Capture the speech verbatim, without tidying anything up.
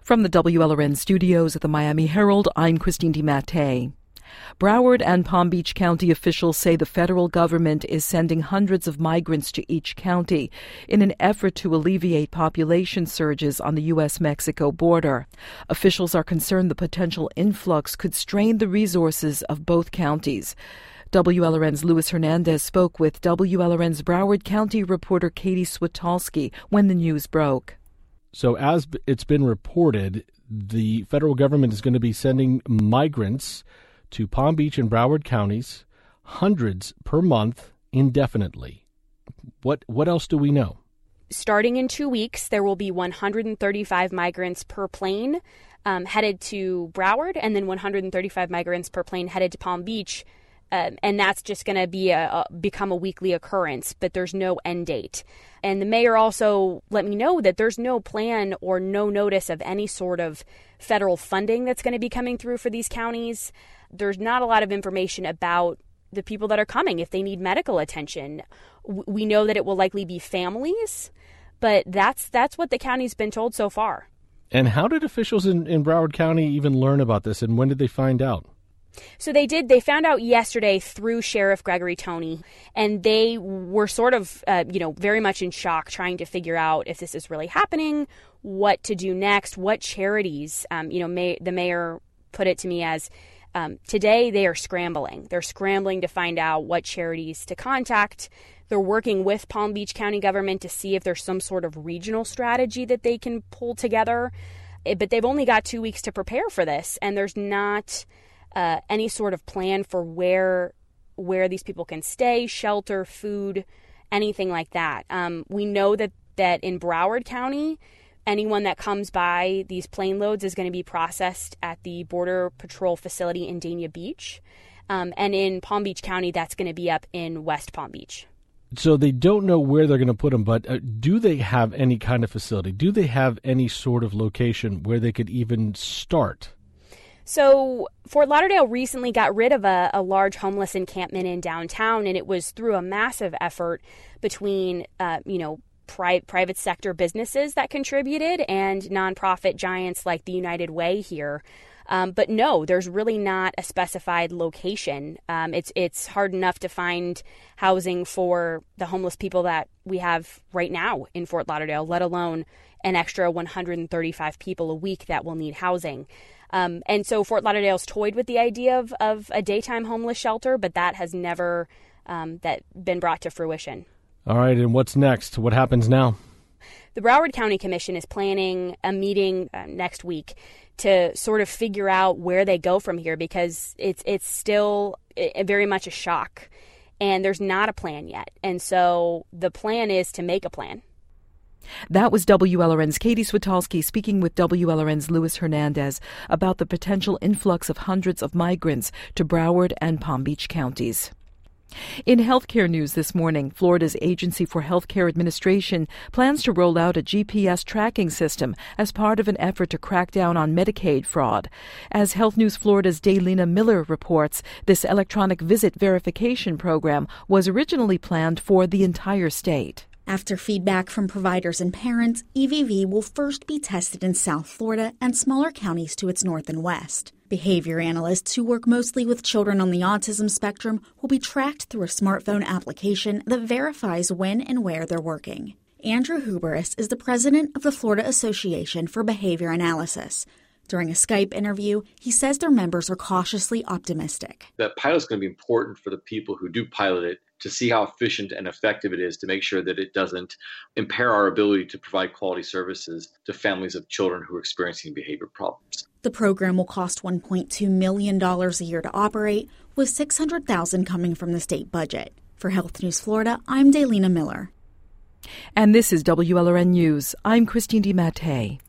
From the W L R N studios at the Miami Herald, I'm Christine DiMattei. Broward and Palm Beach County officials say the federal government is sending hundreds of migrants to each county in an effort to alleviate population surges on the U S Mexico border. Officials are concerned the potential influx could strain the resources of both counties. W L R N's Luis Hernandez spoke with W L R N's Broward County reporter Katie Switolski when the news broke. So as it's been reported, the federal government is going to be sending migrants to Palm Beach and Broward counties, hundreds per month, indefinitely. What what else do we know? Starting in two weeks, there will be one hundred thirty-five migrants per plane um, headed to Broward, and then one hundred thirty-five migrants per plane headed to Palm Beach. Um, and that's just going to be a, a become a weekly occurrence, but there's no end date. And the mayor also let me know that there's no plan or no notice of any sort of federal funding that's going to be coming through for these counties. There's not a lot of information about the people that are coming if they need medical attention. We know that it will likely be families, but that's that's what the county's been told so far. And how did officials in, in Broward County even learn about this, and when did they find out? So they did. They found out yesterday through Sheriff Gregory Toney, and they were sort of, uh, you know, very much in shock, trying to figure out if this is really happening, what to do next, what charities. Um, you know, may, the mayor put it to me as um, today they are scrambling. They're scrambling to find out what charities to contact. They're working with Palm Beach County government to see if there's some sort of regional strategy that they can pull together. But they've only got two weeks to prepare for this, and there's not Uh, any sort of plan for where where these people can stay, shelter, food, anything like that. Um, we know that, that in Broward County, anyone that comes by these plane loads is going to be processed at the Border Patrol facility in Dania Beach. Um, and in Palm Beach County, that's going to be up in West Palm Beach. So they don't know where they're going to put them, but uh, do they have any kind of facility? Do they have any sort of location where they could even start? So Fort Lauderdale recently got rid of a, a large homeless encampment in downtown, and it was through a massive effort between, uh, you know, pri- private sector businesses that contributed and nonprofit giants like the United Way here. Um, but no, there's really not a specified location. Um, it's it's hard enough to find housing for the homeless people that we have right now in Fort Lauderdale, let alone an extra one hundred thirty-five people a week that will need housing. Um, and so Fort Lauderdale's toyed with the idea of, of a daytime homeless shelter, but that has never um, that been brought to fruition. All right, and what's next? What happens now? The Broward County Commission is planning a meeting uh, next week to sort of figure out where they go from here, because it's it's still a, very much a shock, and there's not a plan yet. And so the plan is to make a plan. That was W L R N's Katie Switolski speaking with W L R N's Luis Hernandez about the potential influx of hundreds of migrants to Broward and Palm Beach counties. In healthcare news this morning, Florida's Agency for Healthcare Administration plans to roll out a G P S tracking system as part of an effort to crack down on Medicaid fraud. As Health News Florida's Daylina Miller reports, this electronic visit verification program was originally planned for the entire state. After feedback from providers and parents, E V V will first be tested in South Florida and smaller counties to its north and west. Behavior analysts who work mostly with children on the autism spectrum will be tracked through a smartphone application that verifies when and where they're working. Andrew Huberis is the president of the Florida Association for Behavior Analysis. During a Skype interview, he says their members are cautiously optimistic. That pilot is going to be important for the people who do pilot it to see how efficient and effective it is, to make sure that it doesn't impair our ability to provide quality services to families of children who are experiencing behavior problems. The program will cost one point two million dollars a year to operate, with six hundred thousand dollars coming from the state budget. For Health News Florida, I'm Daylina Miller. And this is W L R N News. I'm Christine DiMattei.